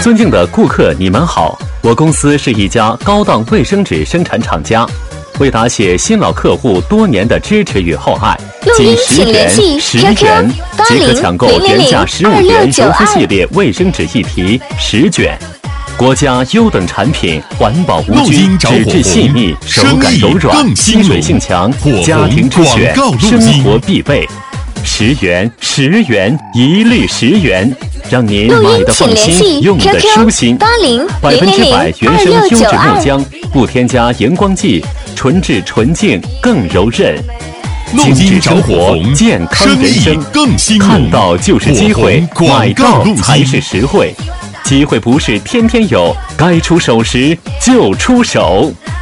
尊敬的顾客，你们好，我公司是一家高档卫生纸生产厂家。为答谢新老客户多年的支持与厚爱，仅10元10元即可抢购原价15元柔肤系列卫生纸一提10卷。国家优等产品，环保无菌，纸质细腻，手感柔软，吸水性强，家庭之选，生活必备。10元10元，一律10元，让您买的放心，用的舒心。100%原生优质木浆，不添加荧光剂，纯质纯净，更柔韧。精致生活，健康人生，看到就是机会，买到才是实惠。机会不是天天有，该出手时就出手。